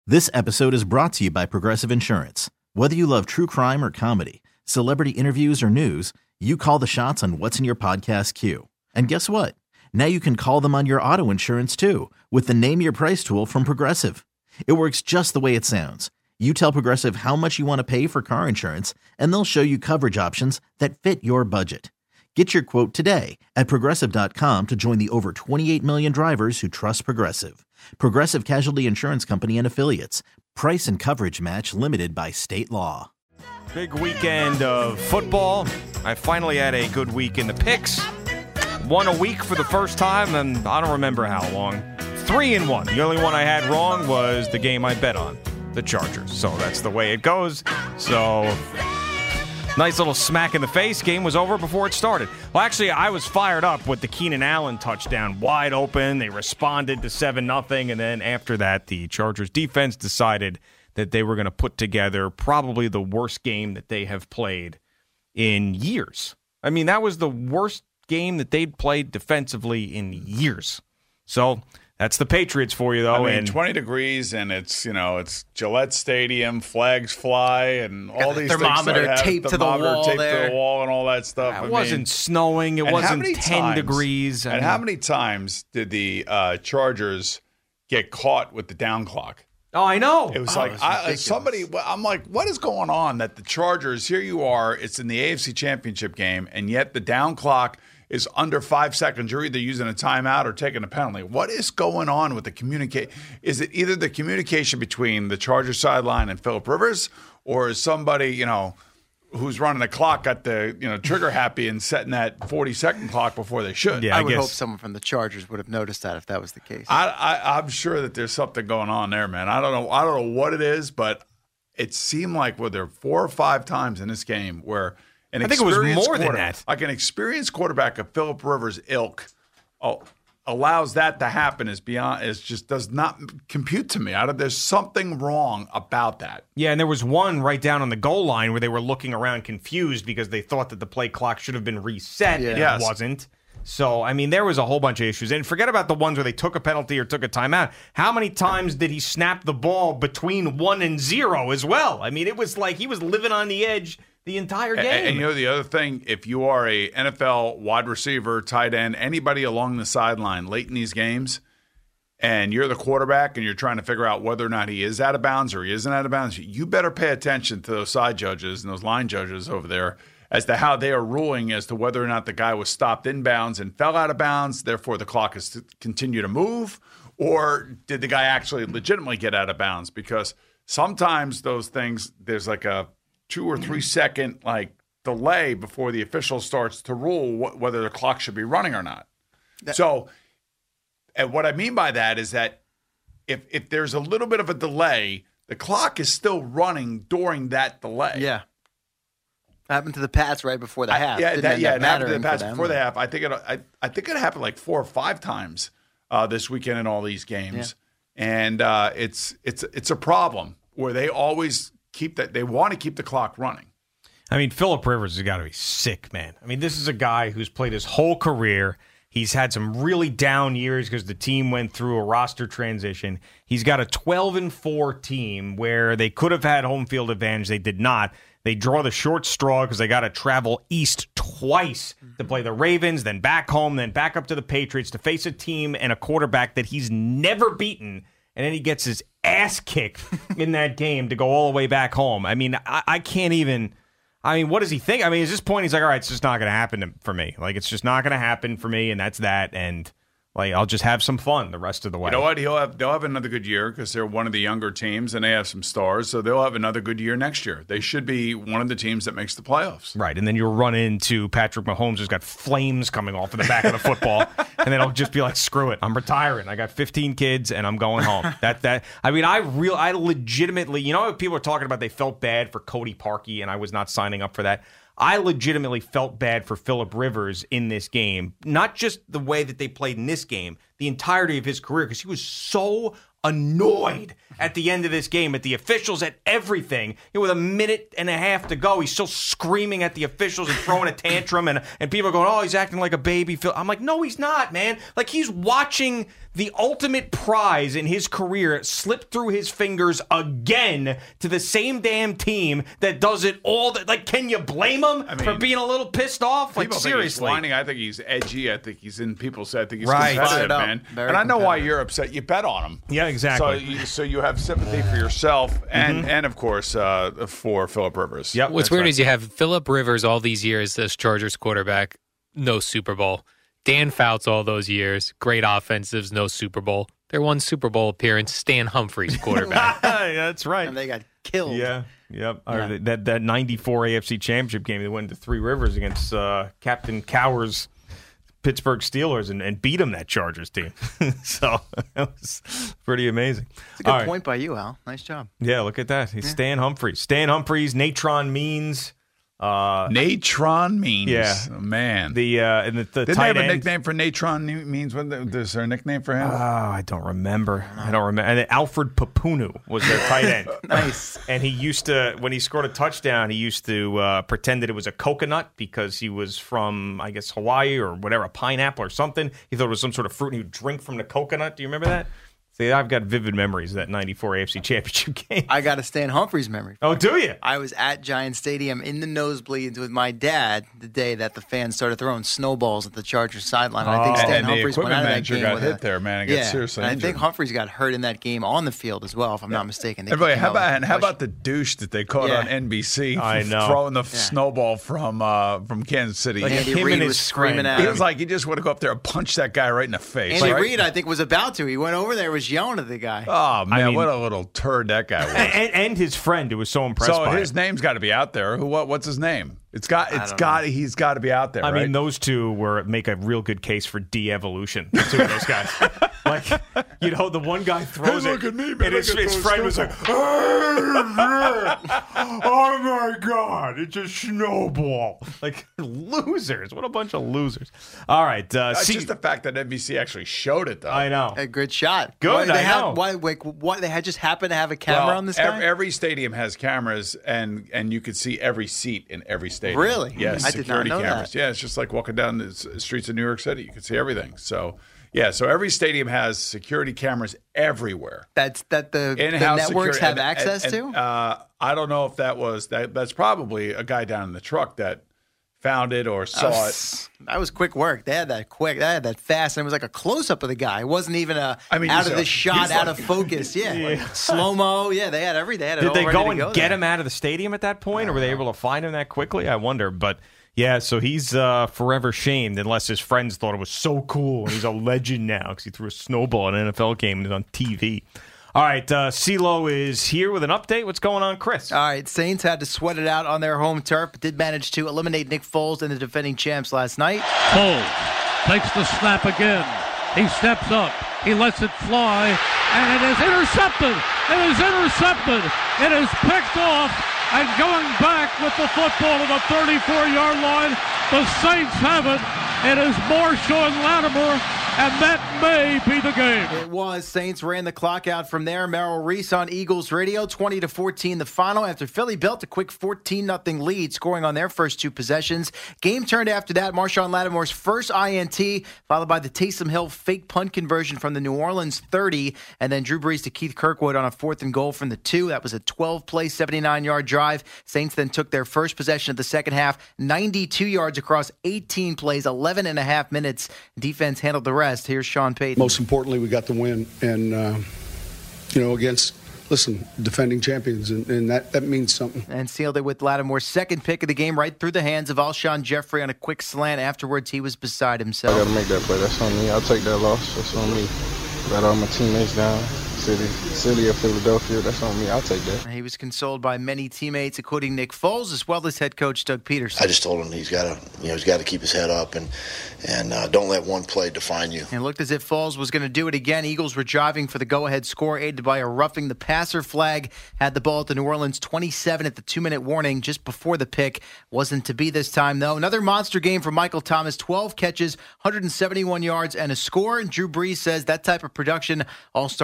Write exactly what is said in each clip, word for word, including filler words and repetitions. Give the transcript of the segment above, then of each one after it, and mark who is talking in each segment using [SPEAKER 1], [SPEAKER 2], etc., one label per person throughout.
[SPEAKER 1] This episode is brought to you by Progressive Insurance. Whether you love true crime or comedy, celebrity interviews or news, you call the shots on what's in your podcast queue. And guess what? Now you can call them on your auto insurance too with the Name Your Price tool from Progressive. It works just the way it sounds. You tell Progressive how much you want to pay for car insurance, and they'll show you coverage options that fit your budget. Get your quote today at Progressive dot com to join the over twenty-eight million drivers who trust Progressive. Progressive Casualty Insurance Company and Affiliates. Price and coverage match limited by state law.
[SPEAKER 2] Big weekend of football. I finally had a good week in the picks. Won a week for the first time, and I don't remember how long. Three and one. The only one I had wrong was the game I bet on, the Chargers. So that's the way it goes. So nice little smack in the face. Game was over before it started. Well, actually, I was fired up with the Keenan Allen touchdown. Wide open. They responded to seven nothing. And then after that, the Chargers defense decided that they were going to put together probably the worst game that they have played in years. I mean, that was the worst game that they'd played defensively in years. So that's the Patriots for you, though.
[SPEAKER 3] I mean,
[SPEAKER 2] and
[SPEAKER 3] twenty degrees, and it's, you know, it's Gillette Stadium, flags fly, and all
[SPEAKER 4] the
[SPEAKER 3] these
[SPEAKER 4] thermometer
[SPEAKER 3] things.
[SPEAKER 4] taped to the wall
[SPEAKER 3] taped
[SPEAKER 4] there.
[SPEAKER 3] to the wall and all that stuff.
[SPEAKER 2] It
[SPEAKER 3] I
[SPEAKER 2] wasn't
[SPEAKER 3] mean,
[SPEAKER 2] snowing. It
[SPEAKER 3] and how
[SPEAKER 2] wasn't
[SPEAKER 3] many
[SPEAKER 2] ten
[SPEAKER 3] times-
[SPEAKER 2] degrees. I
[SPEAKER 3] And
[SPEAKER 2] mean,
[SPEAKER 3] how many times did the uh, Chargers get caught with the down clock?
[SPEAKER 2] Oh, I know.
[SPEAKER 3] It was
[SPEAKER 4] Oh,
[SPEAKER 3] like
[SPEAKER 4] it was
[SPEAKER 3] I,
[SPEAKER 4] ridiculous.
[SPEAKER 3] somebody. I'm like, what is going on? That the Chargers, here you are. It's in the A F C Championship game, and yet the down clock is under five seconds. You're either using a timeout or taking a penalty. What is going on with the communicate? Is it either the communication between the Chargers sideline and Phillip Rivers, or is somebody, you know, who's running the clock got the, you know, trigger happy and setting that forty second clock before they should?
[SPEAKER 2] Yeah,
[SPEAKER 4] I,
[SPEAKER 2] I
[SPEAKER 4] would
[SPEAKER 2] guess-
[SPEAKER 4] hope someone from the Chargers would have noticed that if that was the case.
[SPEAKER 3] I, I, I'm sure that there's something going on there, man. I don't know. I don't know what it is, but it seemed like were there four or five times in this game where an
[SPEAKER 2] I think it was
[SPEAKER 3] experienced
[SPEAKER 2] more than
[SPEAKER 3] quarter-
[SPEAKER 2] that.
[SPEAKER 3] like an experienced quarterback of Phillip Rivers' ilk, oh, allows that to happen is beyond. It just does not compute to me. I don't, there's something wrong about that.
[SPEAKER 2] Yeah, and there was one right down on the goal line where they were looking around confused because they thought that the play clock should have been reset.
[SPEAKER 4] Yeah.
[SPEAKER 2] And
[SPEAKER 3] Yes.
[SPEAKER 2] it wasn't. So, I mean, there was a whole bunch of issues. And forget about the ones where they took a penalty or took a timeout. How many times did he snap the ball between one and zero as well? I mean, it was like he was living on the edge the entire game.
[SPEAKER 3] And, and you know the other thing, if you are a N F L wide receiver, tight end, anybody along the sideline late in these games, and you're the quarterback and you're trying to figure out whether or not he is out of bounds or he isn't out of bounds, you better pay attention to those side judges and those line judges over there as to how they are ruling as to whether or not the guy was stopped in bounds and fell out of bounds, therefore the clock is to continue to move, or did the guy actually legitimately get out of bounds? Because sometimes those things, there's like a two or three second like delay before the official starts to rule wh- whether the clock should be running or not.
[SPEAKER 4] That-
[SPEAKER 3] so, and what I mean by that is that if if there's a little bit of a delay, the clock is still running during that delay.
[SPEAKER 4] yeah. Happened to the Pats right before the
[SPEAKER 3] I-
[SPEAKER 4] half.
[SPEAKER 3] yeah,
[SPEAKER 4] Didn't
[SPEAKER 3] that,
[SPEAKER 4] end
[SPEAKER 3] yeah,
[SPEAKER 4] up
[SPEAKER 3] it happened to the
[SPEAKER 4] mattering for
[SPEAKER 3] Pats
[SPEAKER 4] them.
[SPEAKER 3] before the half. I think it. I, I think it happened like four or five times uh, this weekend in all these games, and uh, it's it's it's a problem where they always keep that. They want to keep the clock running.
[SPEAKER 2] I mean, Phillip Rivers has got to be sick, man. I mean, this is a guy who's played his whole career. He's had some really down years because the team went through a roster transition. He's got a twelve and four team where they could have had home field advantage. They did not. They draw the short straw because they got to travel east twice to play the Ravens, then back home, then back up to the Patriots to face a team and a quarterback that he's never beaten. And then he gets his ass kicked in that game to go all the way back home. I mean, I, I can't even... I mean, what does he think? I mean, at this point, he's like, all right, it's just not going to happen to- for me. Like, it's just not going to happen for me, and that's that. And, like, I'll just have some fun the rest of the way.
[SPEAKER 3] You know what? He'll have they'll have another good year because they're one of the younger teams and they have some stars, so they'll have another good year next year. They should be one of the teams that makes the playoffs.
[SPEAKER 2] Right, and then you'll run into Patrick Mahomes who's got flames coming off of the back of the football, and then he'll just be like, screw it, I'm retiring. I got fifteen kids, and I'm going home. That that I mean, I real I legitimately, you know what people are talking about, they felt bad for Cody Parkey, and I was not signing up for that. I legitimately felt bad for Phillip Rivers in this game. Not just the way that they played in this game, the entirety of his career, because he was so annoyed at the end of this game, at the officials, at everything. You know, with a minute and a half to go, he's still screaming at the officials and throwing a tantrum, and, and people are going, oh, he's acting like a baby. I'm like, no, he's not, man. Like, he's watching the ultimate prize in his career slip through his fingers again to the same damn team that does it all. The, like, can you blame him I mean, for being a little pissed off? Like,
[SPEAKER 3] people
[SPEAKER 2] seriously.
[SPEAKER 3] Think he's whining. I think he's edgy. I think he's in people's I think he's
[SPEAKER 2] right.
[SPEAKER 3] competitive, man.
[SPEAKER 4] Very
[SPEAKER 3] and I know why you're upset. You bet on him.
[SPEAKER 2] Yeah, exactly.
[SPEAKER 3] So you, so you have sympathy for yourself and, mm-hmm. and of course, uh, for Phillip Rivers.
[SPEAKER 5] Yep, What's weird right. is you have Phillip Rivers all these years as Chargers quarterback, no Super Bowl. Dan Fouts all those years, great offensives, no Super Bowl. Their one Super Bowl appearance, Stan Humphries quarterback.
[SPEAKER 2] Yeah, that's right.
[SPEAKER 4] And they got killed.
[SPEAKER 2] Yeah, yep.
[SPEAKER 4] Yeah.
[SPEAKER 2] Or that that ninety-four A F C Championship game, they went to Three Rivers against uh, Captain Cowers' Pittsburgh Steelers and, and beat them, that Chargers team. So that was pretty amazing.
[SPEAKER 4] It's a good
[SPEAKER 2] all
[SPEAKER 4] point right. by you, Al. Nice job.
[SPEAKER 2] Yeah, look at that. He's yeah. Stan Humphries. Stan Humphries, Natron Means. Uh,
[SPEAKER 3] Natron Means.
[SPEAKER 2] Yeah.
[SPEAKER 3] Oh, man.
[SPEAKER 2] The, uh, and the, the
[SPEAKER 3] Didn't
[SPEAKER 2] tight
[SPEAKER 3] they have a
[SPEAKER 2] end.
[SPEAKER 3] nickname for Natron Means? What is there a nickname for him?
[SPEAKER 2] Oh, I don't remember. I don't remember. And then Alfred Papunu was their tight end.
[SPEAKER 4] Nice.
[SPEAKER 2] And he used to, when he scored a touchdown, he used to uh, pretend that it was a coconut because he was from, I guess, Hawaii or whatever, a pineapple or something. He thought it was some sort of fruit, and he would drink from the coconut. Do you remember that? See, I've got vivid memories of that ninety-four A F C Championship game.
[SPEAKER 4] I got a Stan Humphries memory.
[SPEAKER 2] Oh, do you?
[SPEAKER 4] I was at Giant Stadium in the nosebleeds with my dad the day that the fans started throwing snowballs at the Chargers sideline. And I think
[SPEAKER 3] Oh,
[SPEAKER 4] Stan
[SPEAKER 3] and the
[SPEAKER 4] Humphries went
[SPEAKER 3] equipment
[SPEAKER 4] out of that
[SPEAKER 3] manager
[SPEAKER 4] game
[SPEAKER 3] got
[SPEAKER 4] with
[SPEAKER 3] hit
[SPEAKER 4] a-
[SPEAKER 3] there, man, and got
[SPEAKER 4] yeah,
[SPEAKER 3] seriously
[SPEAKER 4] and I
[SPEAKER 3] injured.
[SPEAKER 4] think Humphries got hurt in that game on the field as well, if I'm not mistaken. They
[SPEAKER 3] Everybody,
[SPEAKER 4] kicked
[SPEAKER 3] how
[SPEAKER 4] him out
[SPEAKER 3] about
[SPEAKER 4] with
[SPEAKER 3] and how
[SPEAKER 4] a
[SPEAKER 3] about the douche that they caught
[SPEAKER 4] Yeah.
[SPEAKER 3] on N B C
[SPEAKER 2] I
[SPEAKER 3] for
[SPEAKER 2] know.
[SPEAKER 3] throwing the snowball from uh, from Kansas City?
[SPEAKER 2] Like
[SPEAKER 4] Andy
[SPEAKER 2] him
[SPEAKER 4] Reid
[SPEAKER 2] and
[SPEAKER 4] was
[SPEAKER 2] his
[SPEAKER 4] screaming
[SPEAKER 2] friend.
[SPEAKER 4] at
[SPEAKER 3] He
[SPEAKER 4] him.
[SPEAKER 3] was like, he just would have go up there and punched that guy right in the face.
[SPEAKER 4] Andy
[SPEAKER 3] right?
[SPEAKER 4] Reid, I think, was about to. He went over there, was yelling at the guy.
[SPEAKER 3] Oh, man,
[SPEAKER 2] I mean-
[SPEAKER 3] what a little turd that guy was.
[SPEAKER 2] And, and his friend, who was so impressed
[SPEAKER 3] So
[SPEAKER 2] by
[SPEAKER 3] his
[SPEAKER 2] it.
[SPEAKER 3] name's got to be out there. Who? What? What's his name? It's got. It's
[SPEAKER 4] don't
[SPEAKER 3] got. He's got to be out there.
[SPEAKER 2] I
[SPEAKER 3] right?
[SPEAKER 2] mean, those two were make a real good case for de-evolution. The two of those guys. Like, you know, the one guy throws
[SPEAKER 3] Hey,
[SPEAKER 2] it,
[SPEAKER 3] look at me, man.
[SPEAKER 2] and his,
[SPEAKER 3] I can
[SPEAKER 2] his
[SPEAKER 3] throw a
[SPEAKER 2] friend was like, "Oh my God, it's a snowball!" Like, losers. What a bunch of losers. All right, uh,
[SPEAKER 3] That's
[SPEAKER 2] see,
[SPEAKER 3] just the fact that N B C actually showed it, though.
[SPEAKER 2] I know.
[SPEAKER 4] A good shot.
[SPEAKER 2] Good,
[SPEAKER 4] Why, they
[SPEAKER 2] I
[SPEAKER 4] had,
[SPEAKER 2] know.
[SPEAKER 4] Why, like, why, they had just happened to have a camera
[SPEAKER 3] Well,
[SPEAKER 4] on this
[SPEAKER 3] ev-
[SPEAKER 4] guy?
[SPEAKER 3] Every stadium has cameras, and and you could see every seat in every stadium.
[SPEAKER 4] Really?
[SPEAKER 3] Yes,
[SPEAKER 4] I did not
[SPEAKER 3] security
[SPEAKER 4] know
[SPEAKER 3] cameras.
[SPEAKER 4] that.
[SPEAKER 3] Yeah, it's just like walking down the s- streets of New York City. You can see everything. So, yeah, so every stadium has security cameras everywhere.
[SPEAKER 4] That's that the, the
[SPEAKER 3] In-house
[SPEAKER 4] networks
[SPEAKER 3] security-
[SPEAKER 4] have
[SPEAKER 3] and-
[SPEAKER 4] access
[SPEAKER 3] and-
[SPEAKER 4] to?
[SPEAKER 3] and, uh, I don't know if that was that. That's probably a guy down in the truck that found it or saw
[SPEAKER 4] That
[SPEAKER 3] it.
[SPEAKER 4] was, that was quick work. They had that quick. They had that fast, and it was like a close up of the guy. It wasn't even a
[SPEAKER 3] I mean,
[SPEAKER 4] out
[SPEAKER 3] you
[SPEAKER 4] of
[SPEAKER 3] saw-
[SPEAKER 4] the shot,
[SPEAKER 3] he's
[SPEAKER 4] out
[SPEAKER 3] like-
[SPEAKER 4] of focus. Yeah, slow mo. Yeah, they had every. They had it
[SPEAKER 2] Did
[SPEAKER 4] all
[SPEAKER 2] they
[SPEAKER 4] ready
[SPEAKER 2] go
[SPEAKER 4] to
[SPEAKER 2] and
[SPEAKER 4] go
[SPEAKER 2] get
[SPEAKER 4] there.
[SPEAKER 2] him out of the stadium at that point, or were they able to find him that quickly? I wonder. But yeah, so he's uh, forever shamed unless his friends thought it was so cool, and he's a legend now because he threw a snowball in an N F L game and he's on T V. All right, uh, CeeLo is here with an update. What's going on, Chris?
[SPEAKER 4] All right, Saints had to sweat it out on their home turf, but did manage to eliminate Nick Foles and the defending champs last night.
[SPEAKER 6] Foles takes the snap again. He steps up. He lets it fly, and it is intercepted. It is intercepted. It is picked off, and going back with the football to the thirty-four-yard line. The Saints have it. It is Marshall and Latimer, and that may be the game.
[SPEAKER 4] It was. Saints ran the clock out from there. Merrill Reese on Eagles radio, twenty to fourteen the final after Philly built a quick fourteen nothing lead, scoring on their first two possessions. Game turned after that. Marshawn Lattimore's first I N T, followed by the Taysom Hill fake punt conversion from the New Orleans thirty, and then Drew Brees to Keith Kirkwood on a fourth and goal from the two. That was a twelve-play, seventy-nine-yard drive. Saints then took their first possession of the second half, ninety-two yards across eighteen plays, eleven and a half minutes. Defense handled the rest. Here's Sean Payton.
[SPEAKER 7] Most importantly, we got the win, and uh, you know, against listen, defending champions, and, and that that means something.
[SPEAKER 4] And sealed it with Lattimore's second pick of the game, right through the hands of Alshon Jeffrey on a quick slant. Afterwards, he was beside
[SPEAKER 8] I
[SPEAKER 4] himself.
[SPEAKER 8] got to make that play. That's on me. I'll take that loss. That's on me. Let all my teammates down. City, city of Philadelphia. That's on me. I'll take that.
[SPEAKER 4] He was consoled by many teammates, including Nick Foles, as well as head coach Doug Peterson.
[SPEAKER 9] I just told him he's got to, you know, he's got to keep his head up and and uh, don't let one play define you.
[SPEAKER 4] It looked as if Foles was going to do it again. Eagles were driving for the go-ahead score, aided by a roughing the passer flag. Had the ball at the New Orleans twenty-seven at the two-minute warning just before the pick. Wasn't to be this time, though. Another monster game for Michael Thomas. twelve catches, one hundred seventy-one yards, and a score. And Drew Brees says that type of production all starts with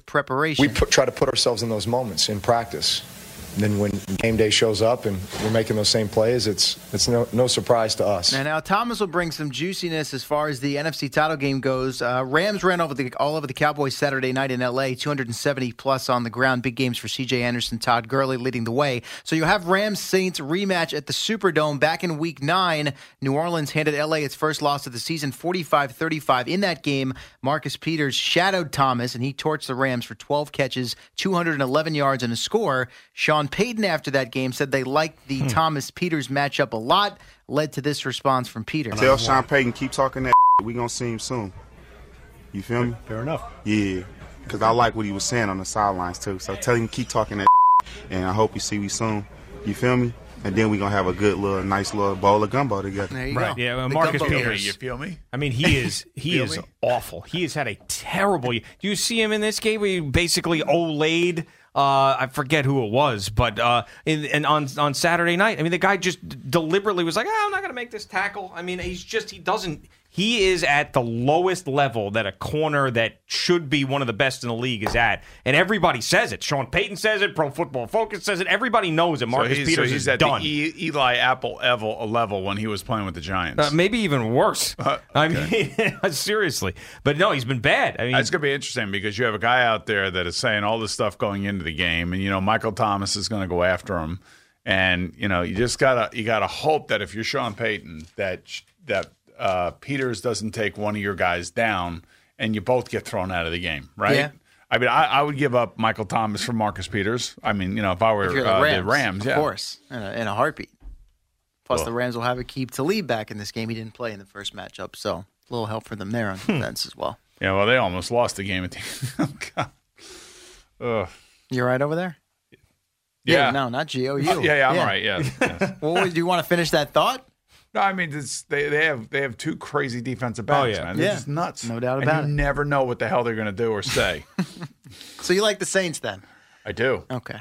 [SPEAKER 4] preparation.
[SPEAKER 10] We put, try to put ourselves in those moments in practice. And then when game day shows up and we're making those same plays, it's it's no, no surprise to us.
[SPEAKER 4] And now Thomas will bring some juiciness as far as the N F C title game goes. Uh, Rams ran over the, all over the Cowboys Saturday night in L A, two hundred seventy plus on the ground. Big games for C J Anderson, Todd Gurley leading the way. So you have Rams-Saints rematch at the Superdome back in week nine. New Orleans handed L A its first loss of the season, forty-five thirty-five. In that game, Marcus Peters shadowed Thomas, and he torched the Rams for twelve catches, two hundred eleven yards, and a score. Sean Payton, after that game, said they liked the hmm. Thomas-Peters matchup a lot, led to this response from Peter.
[SPEAKER 11] Tell Sean Payton, keep talking that we going to see him soon. You feel me?
[SPEAKER 12] Fair enough.
[SPEAKER 11] Yeah, because I like what he was saying on the sidelines, too. So tell him keep talking that and I hope you see me soon. You feel me? And then we're going to have a good little, nice little bowl of gumbo together.
[SPEAKER 4] There you
[SPEAKER 2] right.
[SPEAKER 4] go.
[SPEAKER 2] Yeah, well, Marcus Peters.
[SPEAKER 3] You feel me?
[SPEAKER 2] I mean, he is he is me? awful. He has had a terrible year. Do you see him in this game where he basically Olayed? Uh, I forget who it was, but uh, in, and on on Saturday night, I mean, the guy just deliberately was like, oh, I'm not going to make this tackle. I mean, he's just, he doesn't, he is at the lowest level that a corner that should be one of the best in the league is at. And everybody says it. Sean Payton says it. Pro Football Focus says it. Everybody knows it. Marcus
[SPEAKER 3] so he's,
[SPEAKER 2] Peters
[SPEAKER 3] so he's
[SPEAKER 2] is
[SPEAKER 3] at
[SPEAKER 2] done.
[SPEAKER 3] the e- Eli Apple level, level when he was playing with the Giants.
[SPEAKER 2] Uh, maybe even worse. Uh, okay. I mean, seriously. But no, he's been bad. I mean,
[SPEAKER 3] it's going to be interesting because you have a guy out there that is saying all this stuff going into the game, and you know Michael Thomas is going to go after him, and you know you just gotta you gotta hope that if you're Sean Payton that that uh, Peters doesn't take one of your guys down, and you both get thrown out of the game, right?
[SPEAKER 4] Yeah.
[SPEAKER 3] I mean, I, I would give up Michael Thomas for Marcus Peters. I mean, you know, if I were
[SPEAKER 4] if you're the,
[SPEAKER 3] uh,
[SPEAKER 4] Rams,
[SPEAKER 3] the Rams, yeah,
[SPEAKER 4] of course, in a, in a heartbeat. Plus,
[SPEAKER 3] well,
[SPEAKER 4] the Rams will have Aqib Talib back in this game. He didn't play in the first matchup, so a little help for them there on defense as well.
[SPEAKER 3] Yeah, well, they almost lost the game at the
[SPEAKER 4] Ugh. You all right over there?
[SPEAKER 3] Yeah.
[SPEAKER 4] yeah no, not G O U.
[SPEAKER 3] Uh, yeah, yeah, I'm yeah. all right, yeah. Yes.
[SPEAKER 4] Well, do you want to finish that thought?
[SPEAKER 3] No, I mean, it's, they, they have they have two crazy defensive backs,
[SPEAKER 2] oh, yeah.
[SPEAKER 3] man. They're
[SPEAKER 4] yeah.
[SPEAKER 3] just nuts.
[SPEAKER 4] No doubt
[SPEAKER 3] and
[SPEAKER 4] about
[SPEAKER 3] you
[SPEAKER 4] it.
[SPEAKER 3] You never know what the hell they're going to do or say.
[SPEAKER 4] So you like the Saints then?
[SPEAKER 3] I do.
[SPEAKER 4] Okay.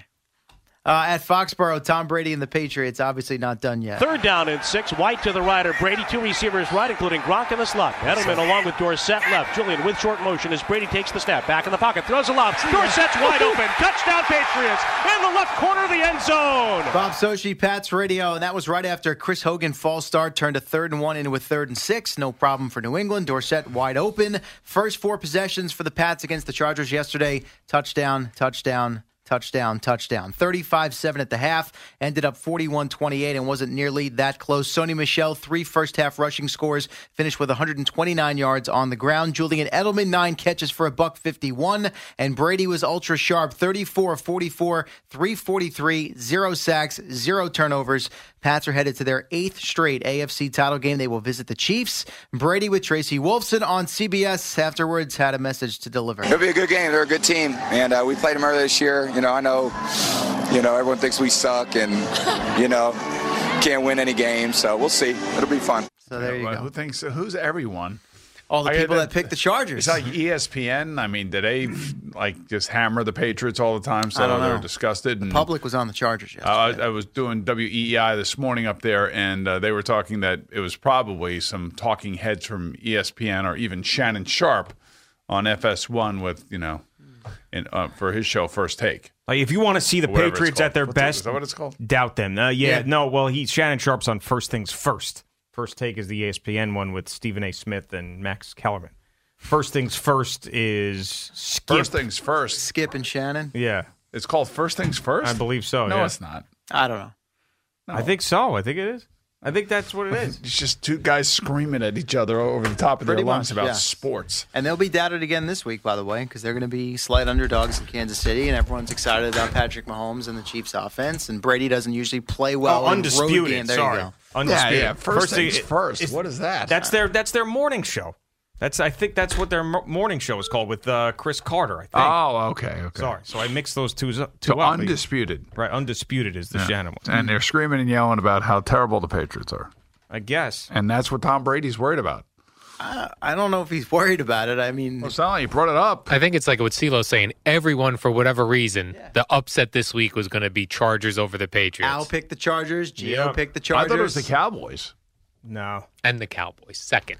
[SPEAKER 4] Uh, at Foxborough, Tom Brady and the Patriots obviously not done yet.
[SPEAKER 12] Third down and six. White to the right of Brady. Two receivers right, including Gronk in the slot. Edelman along with Dorsett left. Julian with short motion as Brady takes the snap. Back in the pocket. Throws a lob. Dorsett's wide open. Touchdown Patriots in the left corner of the end zone.
[SPEAKER 4] Bob Sochi, Pats Radio, and that was right after Chris Hogan false start turned a third and one into a third and six. No problem for New England. Dorsett wide open. First four possessions for the Pats against the Chargers yesterday. Touchdown, touchdown. Touchdown, touchdown. thirty-five seven at the half, ended up forty-one twenty-eight and wasn't nearly that close. Sony Michel, three first-half rushing scores, finished with one hundred twenty-nine yards on the ground. Julian Edelman, nine catches for a buck fifty-one, and Brady was ultra-sharp, thirty-four forty-four, three forty-three, zero sacks, zero turnovers. Pats are headed to their eighth straight A F C title game. They will visit the Chiefs. Brady with Tracy Wolfson on C B S afterwards had a message to deliver.
[SPEAKER 13] It'll be a good game. They're a good team, and uh, we played them earlier this year. You know, I know, you know, everyone thinks we suck and, you know, can't win any games. So we'll see. It'll be fun.
[SPEAKER 4] So there you
[SPEAKER 3] well,
[SPEAKER 4] go.
[SPEAKER 3] Who thinks? Who's everyone?
[SPEAKER 4] All the
[SPEAKER 3] I,
[SPEAKER 4] people
[SPEAKER 3] that,
[SPEAKER 4] that picked the Chargers.
[SPEAKER 3] It's like E S P N. I mean, did they like just hammer the Patriots all the time so
[SPEAKER 4] I don't know.
[SPEAKER 3] they're disgusted? And,
[SPEAKER 4] the public was on the Chargers yesterday.
[SPEAKER 3] Uh, I, I was doing W E E I this morning up there, and uh, they were talking that it was probably some talking heads from E S P N or even Shannon Sharp on F S one with, you know, in, uh, for his show First Take.
[SPEAKER 2] Like if you want to see the Patriots at their
[SPEAKER 3] What's
[SPEAKER 2] best,
[SPEAKER 3] it, is that what it's called?
[SPEAKER 2] Doubt them. Uh, yeah,
[SPEAKER 4] Yeah.
[SPEAKER 2] no. Well, he Shannon Sharp's on First Things First. First Take is the E S P N one with Stephen A. Smith and Max Kellerman. First Things First is Skip.
[SPEAKER 3] First Things First.
[SPEAKER 4] Skip and Shannon?
[SPEAKER 2] Yeah.
[SPEAKER 3] It's called First Things First?
[SPEAKER 2] I believe so,
[SPEAKER 3] No,
[SPEAKER 2] yeah.
[SPEAKER 3] it's not.
[SPEAKER 4] I don't know.
[SPEAKER 3] No.
[SPEAKER 2] I think so. I think it is. I think that's what it is.
[SPEAKER 3] It's just two guys screaming at each other over the top of
[SPEAKER 4] Pretty
[SPEAKER 3] their lungs
[SPEAKER 4] much,
[SPEAKER 3] about
[SPEAKER 4] yeah.
[SPEAKER 3] sports.
[SPEAKER 4] And they'll be doubted again this week, by the way, because they're going to be slight underdogs in Kansas City, and everyone's excited about Patrick Mahomes and the Chiefs' offense. And Brady doesn't usually play well
[SPEAKER 2] Oh,
[SPEAKER 4] in road
[SPEAKER 2] undisputed.
[SPEAKER 4] game. There
[SPEAKER 2] Sorry.
[SPEAKER 4] you go.
[SPEAKER 2] Undisputed.
[SPEAKER 3] Yeah, yeah. First things
[SPEAKER 2] thing-
[SPEAKER 3] first.
[SPEAKER 2] it's-
[SPEAKER 3] What is that?
[SPEAKER 2] That's their that's their morning show. That's I think that's what their mo- morning show is called with uh, Chris Carter. I think.
[SPEAKER 3] Oh, okay, okay.
[SPEAKER 2] Sorry. So I mixed those two, two
[SPEAKER 3] So
[SPEAKER 2] up.
[SPEAKER 3] undisputed.
[SPEAKER 2] Right, undisputed is the
[SPEAKER 3] Yeah.
[SPEAKER 2] Shannon one.
[SPEAKER 3] And they're screaming and yelling about how terrible the Patriots are.
[SPEAKER 2] I guess.
[SPEAKER 3] And that's what Tom Brady's worried about.
[SPEAKER 4] Uh, I don't know if he's worried about it. I mean,
[SPEAKER 3] Well, it's not like you brought it up.
[SPEAKER 5] I think it's like what CeeLo's saying. Everyone, for whatever reason, the upset this week was going to be Chargers over the Patriots.
[SPEAKER 4] Al picked the Chargers. Gio
[SPEAKER 2] Yeah.
[SPEAKER 4] picked the
[SPEAKER 3] I
[SPEAKER 4] Chargers.
[SPEAKER 3] thought it was the Cowboys.
[SPEAKER 2] No.
[SPEAKER 5] And the Cowboys, second.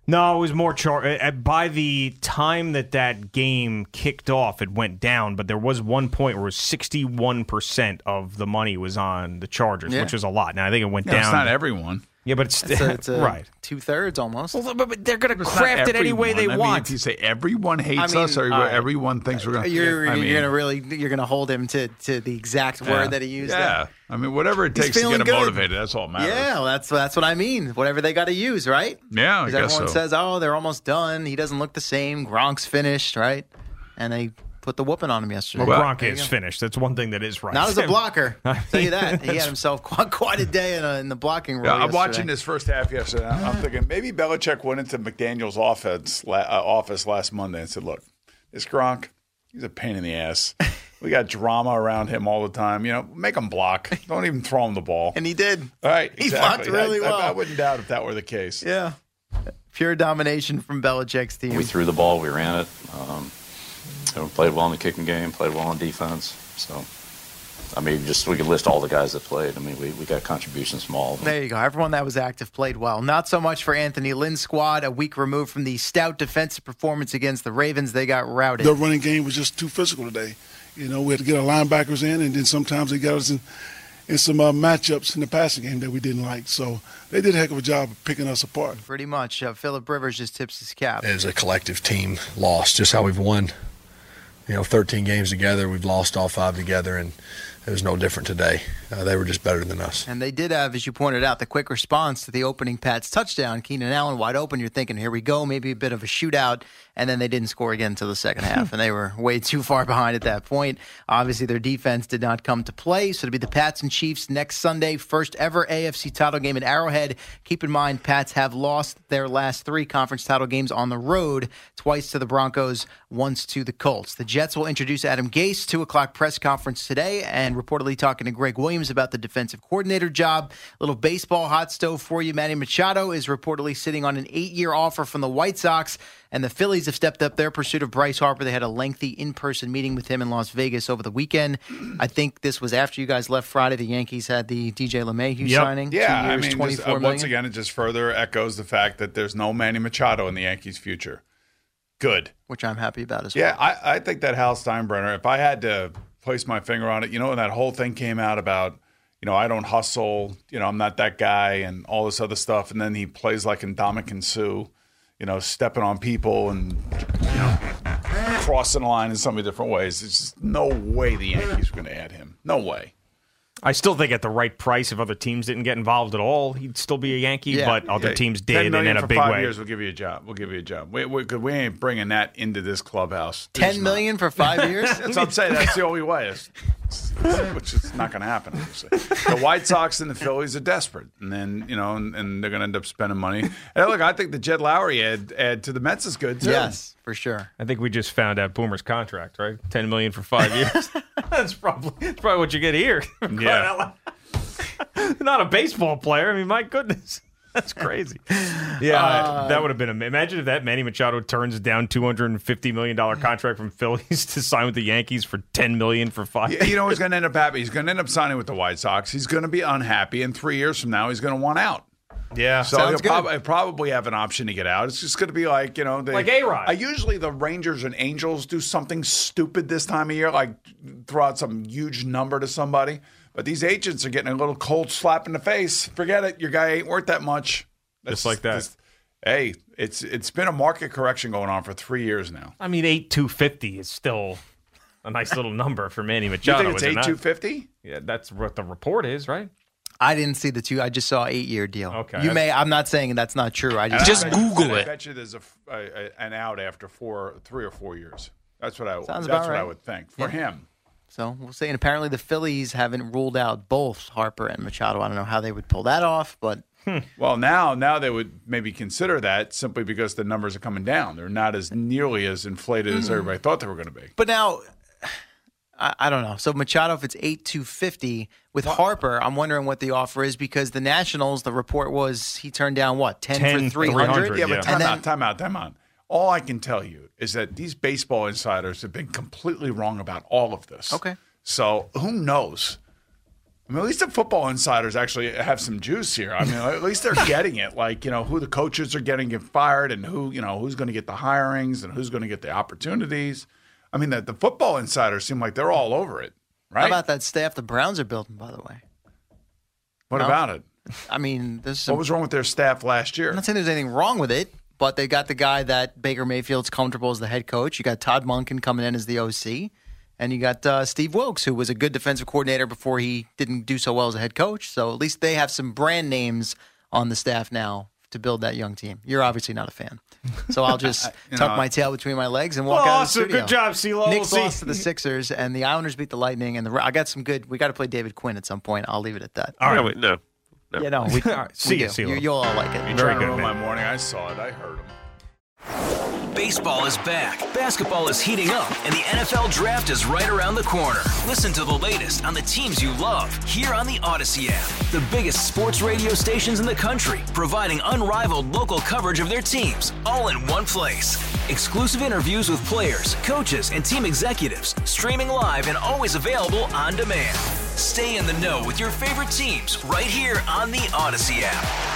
[SPEAKER 2] No, it was more char- uh, by the time that that game kicked off, it went down, but there was one point where sixty-one percent of the money was on the Chargers,
[SPEAKER 4] Yeah.
[SPEAKER 2] which was a lot. Now I think it went
[SPEAKER 3] Yeah,
[SPEAKER 2] down.
[SPEAKER 3] it's not everyone.
[SPEAKER 2] Yeah, but it's,
[SPEAKER 4] It's, a, it's a
[SPEAKER 2] right.
[SPEAKER 4] two-thirds almost.
[SPEAKER 2] Well, but, but they're going to
[SPEAKER 3] It's
[SPEAKER 2] craft
[SPEAKER 3] not
[SPEAKER 2] it any way they
[SPEAKER 3] everyone. I
[SPEAKER 2] want.
[SPEAKER 3] mean, if you say everyone hates
[SPEAKER 4] I mean,
[SPEAKER 3] us, or
[SPEAKER 4] all right.
[SPEAKER 3] everyone thinks we're going to,
[SPEAKER 4] You're,
[SPEAKER 3] I
[SPEAKER 4] you're
[SPEAKER 3] mean,
[SPEAKER 4] gonna really you're gonna hold him to, to the exact word
[SPEAKER 3] yeah.
[SPEAKER 4] that he used.
[SPEAKER 3] Yeah,
[SPEAKER 4] there.
[SPEAKER 3] I mean, whatever it
[SPEAKER 4] He's
[SPEAKER 3] takes to
[SPEAKER 4] feeling
[SPEAKER 3] get him
[SPEAKER 4] good.
[SPEAKER 3] motivated. That's all that matters.
[SPEAKER 4] Yeah, well, that's that's what I mean. Whatever they got to use, right?
[SPEAKER 3] Yeah, I
[SPEAKER 4] Because
[SPEAKER 3] guess
[SPEAKER 4] everyone
[SPEAKER 3] so.
[SPEAKER 4] says, "Oh, they're almost done. He doesn't look the same. Gronk's finished, right?" And they put the whooping on him yesterday.
[SPEAKER 2] Well,
[SPEAKER 4] There
[SPEAKER 2] Gronk
[SPEAKER 4] you
[SPEAKER 2] is
[SPEAKER 4] go.
[SPEAKER 2] finished. That's one thing that is right.
[SPEAKER 4] Not as a blocker.
[SPEAKER 2] I
[SPEAKER 4] I'll tell you
[SPEAKER 2] mean,
[SPEAKER 4] that. He had
[SPEAKER 2] that's-
[SPEAKER 4] himself quite, quite a day in, a, in the blocking role.
[SPEAKER 3] Yeah, I'm
[SPEAKER 4] yesterday.
[SPEAKER 3] watching this first half yesterday. I'm I'm thinking maybe Belichick went into McDaniel's offense la- uh, office last Monday and said, "Look, this Gronk, he's a pain in the ass. We got drama around him all the time. You know, make him block. Don't even throw him the ball."
[SPEAKER 4] And he did.
[SPEAKER 3] All right,
[SPEAKER 4] He
[SPEAKER 3] exactly.
[SPEAKER 4] blocked really
[SPEAKER 3] I, I-
[SPEAKER 4] well.
[SPEAKER 3] I wouldn't doubt if that were the case.
[SPEAKER 4] Yeah. Pure domination from Belichick's team.
[SPEAKER 14] We threw the ball, we ran it. Um, and we played well in the kicking game, played well on defense. So, I mean, just we could list all the guys that played. I mean, we, we got contributions from all of them.
[SPEAKER 4] There you go. Everyone that was active played well. Not so much for Anthony Lynn's squad. A week removed from the stout defensive performance against the Ravens, they got routed.
[SPEAKER 7] The running game was just too physical today. You know, we had to get our linebackers in, and then sometimes they got us in, in some uh, matchups in the passing game that we didn't like. So they did a heck of a job of picking us apart.
[SPEAKER 4] Pretty much. Uh, Phillip Rivers just tips his cap.
[SPEAKER 15] As a collective team, lost just how we've won. You know, thirteen games together, we've lost all five together, and it was no different today. Uh, they were just better than us.
[SPEAKER 4] And they did have, as you pointed out, the quick response to the opening Pats touchdown. Keenan Allen wide open. You're thinking, here we go, maybe a bit of a shootout. And then they didn't score again until the second half. And they were way too far behind at that point. Obviously, their defense did not come to play. So it'll be the Pats and Chiefs next Sunday. First ever A F C title game at Arrowhead. Keep in mind, Pats have lost their last three conference title games on the road. Twice to the Broncos, once to the Colts. The Jets will introduce Adam Gase. two o'clock press conference today. And reportedly talking to Greg Williams about the defensive coordinator job. A little baseball hot stove for you. Manny Machado is reportedly sitting on an eight-year offer from the White Sox. And the Phillies have stepped up their pursuit of Bryce Harper. They had a lengthy in-person meeting with him in Las Vegas over the weekend. I think this was after you guys left Friday. The Yankees had the D J LeMahieu
[SPEAKER 3] Yep.
[SPEAKER 4] signing.
[SPEAKER 3] Yeah,
[SPEAKER 4] Two years,
[SPEAKER 3] I mean,
[SPEAKER 4] twenty-four
[SPEAKER 3] just, uh,
[SPEAKER 4] million.
[SPEAKER 3] once again, it just further echoes the fact that there's no Manny Machado in the Yankees' future. Good.
[SPEAKER 4] Which I'm happy about as well.
[SPEAKER 3] Yeah, I, I think that Hal Steinbrenner, if I had to place my finger on it, you know, when that whole thing came out about, you know, I don't hustle, you know, I'm not that guy and all this other stuff, and then he plays like Ndamukong Suh, you know, stepping on people and, you know, crossing the line in so many different ways. There's just no way the Yankees were going to add him. No way.
[SPEAKER 2] I still think at the right price, if other teams didn't get involved at all, he'd still be a Yankee.
[SPEAKER 3] Yeah.
[SPEAKER 2] But other
[SPEAKER 3] Yeah,
[SPEAKER 2] teams
[SPEAKER 3] ten
[SPEAKER 2] did, and
[SPEAKER 3] million
[SPEAKER 2] in a
[SPEAKER 3] for
[SPEAKER 2] big
[SPEAKER 3] five
[SPEAKER 2] way.
[SPEAKER 3] years, we'll give you a job. We'll give you a job. We, we, 'cause we ain't bringing that into this clubhouse.
[SPEAKER 4] Ten million for five years?
[SPEAKER 3] That's what I'm saying. That's the only way. It's, which is not going to happen, obviously. The White Sox and the Phillies are desperate, and then you know, and, and they're going to end up spending money. And look, I think the Jed Lowry ad, ad to the Mets is good too.
[SPEAKER 4] Yes, for sure.
[SPEAKER 2] I think we just found out Boomer's contract, right? Ten million for five years. that's probably that's probably what you get here.
[SPEAKER 3] Yeah.
[SPEAKER 2] Not a baseball player. I mean, my goodness. That's crazy. Yeah,
[SPEAKER 4] Uh,
[SPEAKER 2] that would have been amazing. Imagine if that Manny Machado turns down two hundred fifty million dollars contract from Phillies to sign with the Yankees for ten million dollars for five
[SPEAKER 3] Yeah, you know what's going to end up happening? He's going to end up signing with the White Sox. He's going to be unhappy, and three years from now, he's going to want out.
[SPEAKER 2] Yeah,
[SPEAKER 3] so he'll prob- probably have an option to get out. It's just going to be like, you know, they,
[SPEAKER 2] Like A-Rod.
[SPEAKER 3] Uh, usually the Rangers and Angels do something stupid this time of year, like throw out some huge number to somebody. But these agents are getting a little cold slap in the face. Forget it. Your guy ain't worth that much.
[SPEAKER 2] Just like that.
[SPEAKER 3] just- hey, it's it's been a market correction going on for three years now.
[SPEAKER 2] I mean, eight two fifty is still a nice little number for Manny
[SPEAKER 3] You
[SPEAKER 2] Machado.
[SPEAKER 3] think it's
[SPEAKER 2] is it
[SPEAKER 3] eight
[SPEAKER 2] not?
[SPEAKER 3] two fifty?
[SPEAKER 2] Yeah, that's what the report is, right?
[SPEAKER 4] I didn't see the two. I just saw eight year deal.
[SPEAKER 2] Okay.
[SPEAKER 4] You may. I'm not saying that's not true. I just
[SPEAKER 3] I bet you- I bet you there's a, a, a- an out after four, three or four years. That's what I.
[SPEAKER 4] Sounds
[SPEAKER 3] that's
[SPEAKER 4] about
[SPEAKER 3] what I
[SPEAKER 4] right.
[SPEAKER 3] would think for
[SPEAKER 4] Yeah.
[SPEAKER 3] him.
[SPEAKER 4] So we'll see. And apparently the Phillies haven't ruled out both Harper and Machado. I don't know how they would pull that off, but
[SPEAKER 3] Well, now now they would maybe consider that simply because the numbers are coming down. They're not as nearly as inflated as everybody thought they were going to be.
[SPEAKER 4] but now I, I don't know. So Machado, if it's eight two fifty with Harper, I'm wondering what the offer is because the Nationals. The report was he turned down what ten,
[SPEAKER 2] ten,
[SPEAKER 4] for three hundred.
[SPEAKER 3] Yeah, but
[SPEAKER 4] And
[SPEAKER 3] time
[SPEAKER 4] then-
[SPEAKER 3] out, time out, time out. All I can tell you is that these baseball insiders have been completely wrong about all of this.
[SPEAKER 4] Okay.
[SPEAKER 3] So who knows? I mean, at least the football insiders actually have some juice here. I mean, at least they're getting it. Like, you know, who the coaches are getting get fired and who, you know, who's going to get the hirings and who's going to get the opportunities. I mean, the, the football insiders seem like they're all over it, right?
[SPEAKER 4] How about that staff the Browns are building, by the way?
[SPEAKER 3] What
[SPEAKER 4] no?
[SPEAKER 3] about it?
[SPEAKER 4] I mean, there's some,
[SPEAKER 3] what was wrong with their staff last year?
[SPEAKER 4] I'm not saying there's anything wrong with it, but they got the guy that Baker Mayfield's comfortable as the head coach. You got Todd Monken coming in as the O C. And you got uh, Steve Wilkes, who was a good defensive coordinator before he didn't do so well as a head coach. So at least they have some brand names on the staff now to build that young team. You're obviously not a fan. So I'll just tuck know, my tail between my legs and walk
[SPEAKER 2] well,
[SPEAKER 4] out of the
[SPEAKER 2] awesome.
[SPEAKER 4] studio.
[SPEAKER 2] Good job, CeeLo.
[SPEAKER 4] Knicks
[SPEAKER 2] we'll
[SPEAKER 4] lost
[SPEAKER 2] see.
[SPEAKER 4] to the Sixers, and the Islanders beat the Lightning. And the I got some good – we got to play David Quinn at some point. I'll leave it at that.
[SPEAKER 2] All right.
[SPEAKER 16] No, wait, no. no.
[SPEAKER 4] Yeah, no. We,
[SPEAKER 2] all right. See
[SPEAKER 4] we
[SPEAKER 2] you,
[SPEAKER 4] do.
[SPEAKER 2] CeeLo.
[SPEAKER 4] You, you'll all like it.
[SPEAKER 3] You're
[SPEAKER 2] Very
[SPEAKER 3] trying
[SPEAKER 2] good,
[SPEAKER 3] to ruin
[SPEAKER 2] man.
[SPEAKER 3] my morning. I saw it. I heard him.
[SPEAKER 17] Baseball is back, basketball is heating up, and the N F L Draft is right around the corner. Listen to the latest on the teams you love here on the Odyssey app. The biggest sports radio stations in the country, providing unrivaled local coverage of their teams, all in one place. Exclusive interviews with players, coaches, and team executives, streaming live and always available on demand. Stay in the know with your favorite teams right here on the Odyssey app.